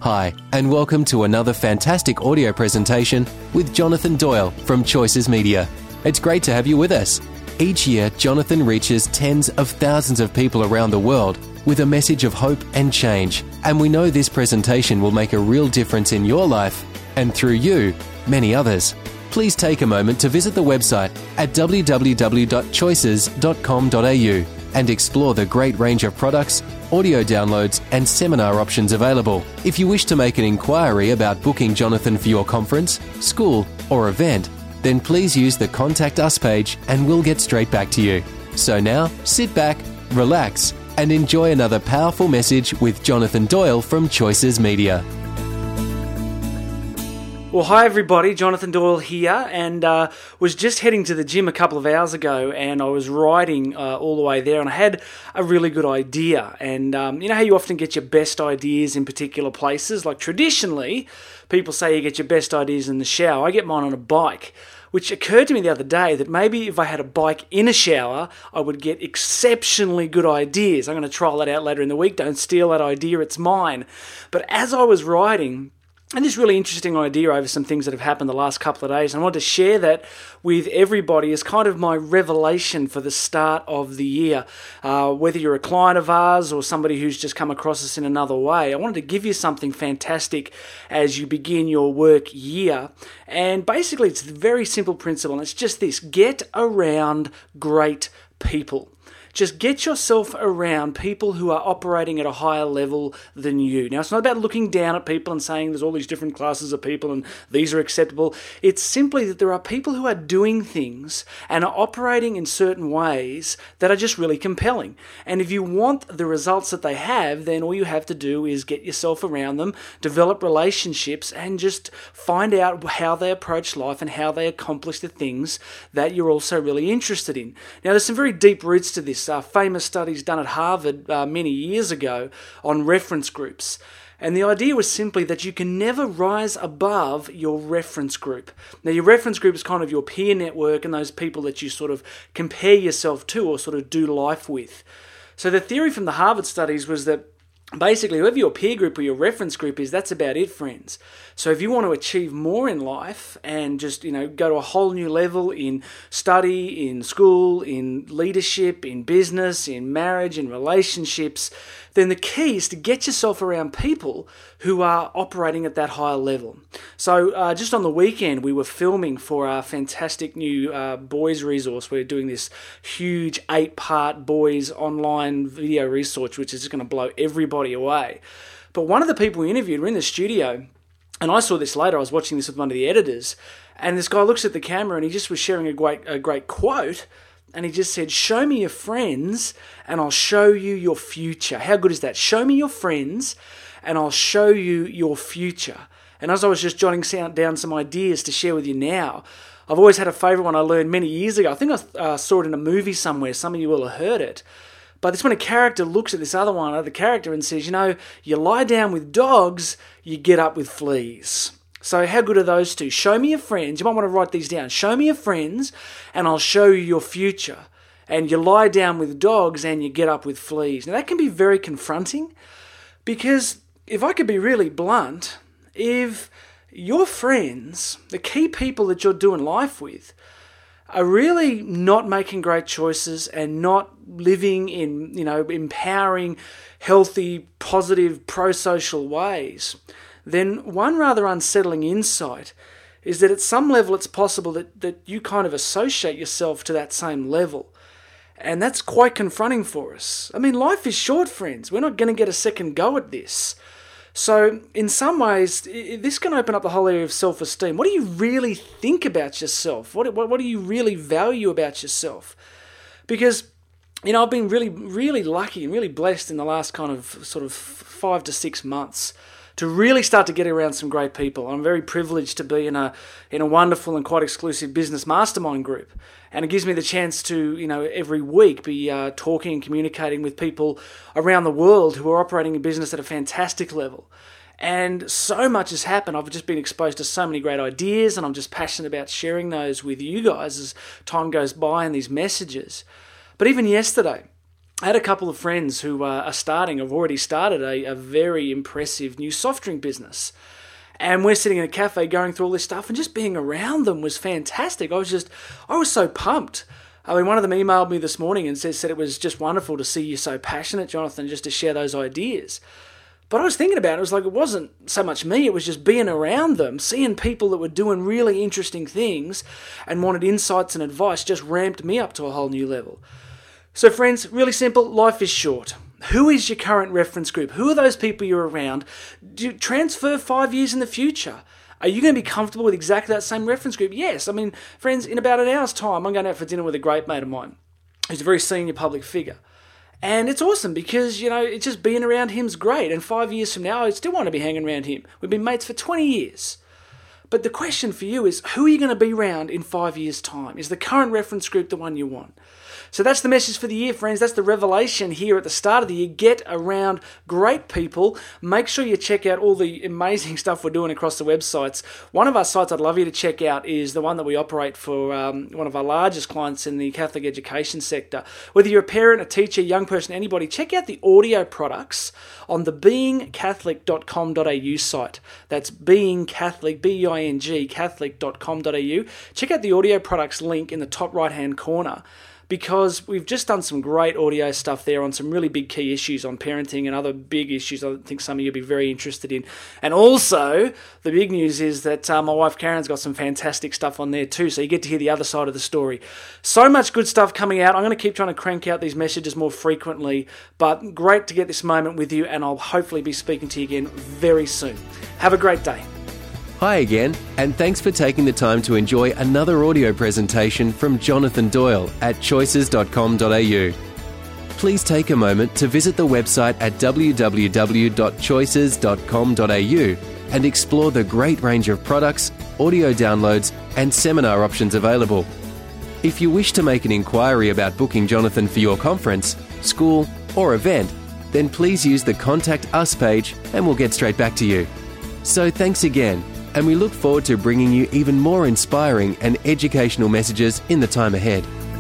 Hi, and welcome to another fantastic audio presentation with Jonathan Doyle from Choices Media. It's great to have you with us. Each year, Jonathan reaches tens of thousands of people around the world with a message of hope and change. And we know this presentation will make a real difference in your life and through you, many others. Please take a moment to visit the website at www.choices.com.au and explore the great range of products, audio downloads and seminar options available. If you wish to make an inquiry about booking Jonathan for your conference, school or event, then please use the Contact Us page and we'll get straight back to you. So now, sit back, relax and enjoy another powerful message with Jonathan Doyle from Choices Media. Well, hi everybody, Jonathan Doyle here, and was just heading to the gym a couple of hours ago, and I was riding all the way there, and I had a really good idea. And you know how you often get your best ideas in particular places? Like traditionally, people say you get your best ideas in the shower. I get mine on a bike, which occurred to me the other day that maybe if I had a bike in a shower, I would get exceptionally good ideas. I'm going to trial that out later in the week. Don't steal that idea, it's mine. But as I was riding, I had this really interesting idea over some things that have happened the last couple of days, and I wanted to share that with everybody as kind of my revelation for the start of the year. Whether you're a client of ours or somebody who's just come across us in another way, I wanted to give you something fantastic as you begin your work year. And basically, it's a very simple principle, and it's just this: get around great people. Just get yourself around people who are operating at a higher level than you. Now, it's not about looking down at people and saying there's all these different classes of people and these are acceptable. It's simply that there are people who are doing things and are operating in certain ways that are just really compelling. And if you want the results that they have, then all you have to do is get yourself around them, develop relationships, and just find out how they approach life and how they accomplish the things that you're also really interested in. Now, there's some very deep roots to this. Famous studies done at Harvard many years ago on reference groups. And the idea was simply that you can never rise above your reference group. Now, your reference group is kind of your peer network and those people that you sort of compare yourself to or sort of do life with. So the theory from the Harvard studies was that basically, whoever your peer group or your reference group is, that's about it, friends. So if you want to achieve more in life and just, go to a whole new level in study, in school, in leadership, in business, in marriage, in relationships, then the key is to get yourself around people who are operating at that higher level. So just on the weekend, we were filming for our fantastic new boys resource. We're doing this huge 8-part boys online video resource, which is just going to blow everybody away. But one of the people we interviewed were in the studio, and I saw this later. I was watching this with one of the editors, and this guy looks at the camera and he just was sharing a great quote. And he just said, "Show me your friends and I'll show you your future." How good is that? Show me your friends and I'll show you your future. And as I was just jotting down some ideas to share with you now, I've always had a favourite one I learned many years ago. I think I saw it in a movie somewhere. Some of you will have heard it. But it's when a character looks at this other character and says, you lie down with dogs, you get up with fleas. So how good are those two? Show me your friends. You might want to write these down. Show me your friends and I'll show you your future. And you lie down with dogs and you get up with fleas. Now that can be very confronting because if I could be really blunt, if your friends, the key people that you're doing life with, are really not making great choices and not living in, empowering, healthy, positive, pro-social ways, then one rather unsettling insight is that at some level it's possible that you kind of associate yourself to that same level. And that's quite confronting for us. I mean, life is short, friends. We're not going to get a second go at this. So in some ways, this can open up the whole area of self-esteem. What do you really think about yourself? What do you really value about yourself? Because, I've been really, really lucky and really blessed in the last kind of sort of 5 to 6 months to really start to get around some great people. I'm very privileged to be in a wonderful and quite exclusive business mastermind group. And it gives me the chance to, every week be talking and communicating with people around the world who are operating a business at a fantastic level. And so much has happened. I've just been exposed to so many great ideas, and I'm just passionate about sharing those with you guys as time goes by and these messages. But even yesterday, I had a couple of friends who have already started a very impressive new soft drink business. And we're sitting in a cafe going through all this stuff, and just being around them was fantastic. I was so pumped. I mean, one of them emailed me this morning and said it was just wonderful to see you so passionate, Jonathan, just to share those ideas. But I was thinking about it, it wasn't so much me, it was just being around them, seeing people that were doing really interesting things and wanted insights and advice just ramped me up to a whole new level. So friends, really simple, life is short. Who is your current reference group? Who are those people you're around? Do you transfer 5 years in the future? Are you going to be comfortable with exactly that same reference group? Yes. I mean, friends, in about an hour's time, I'm going out for dinner with a great mate of mine who's a very senior public figure. And it's awesome because, it's just being around him's great. And 5 years from now, I still want to be hanging around him. We've been mates for 20 years. But the question for you is, who are you going to be around in 5 years' time? Is the current reference group the one you want? So that's the message for the year, friends. That's the revelation here at the start of the year. Get around great people. Make sure you check out all the amazing stuff we're doing across the websites. One of our sites I'd love you to check out is the one that we operate for one of our largest clients in the Catholic education sector. Whether you're a parent, a teacher, young person, anybody, check out the audio products on the beingcatholic.com.au site. That's Being Catholic, B-E-I-N-G, catholic.com.au. Check out the audio products link in the top right-hand corner, because we've just done some great audio stuff there on some really big key issues on parenting and other big issues I think some of you will be very interested in. And also, the big news is that my wife Karen's got some fantastic stuff on there too, so you get to hear the other side of the story. So much good stuff coming out. I'm going to keep trying to crank out these messages more frequently, but great to get this moment with you, and I'll hopefully be speaking to you again very soon. Have a great day. Hi again, and thanks for taking the time to enjoy another audio presentation from Jonathan Doyle at choices.com.au. Please take a moment to visit the website at www.choices.com.au and explore the great range of products, audio downloads, and seminar options available. If you wish to make an inquiry about booking Jonathan for your conference, school, or event, then please use the Contact Us page and we'll get straight back to you. So thanks again, and we look forward to bringing you even more inspiring and educational messages in the time ahead.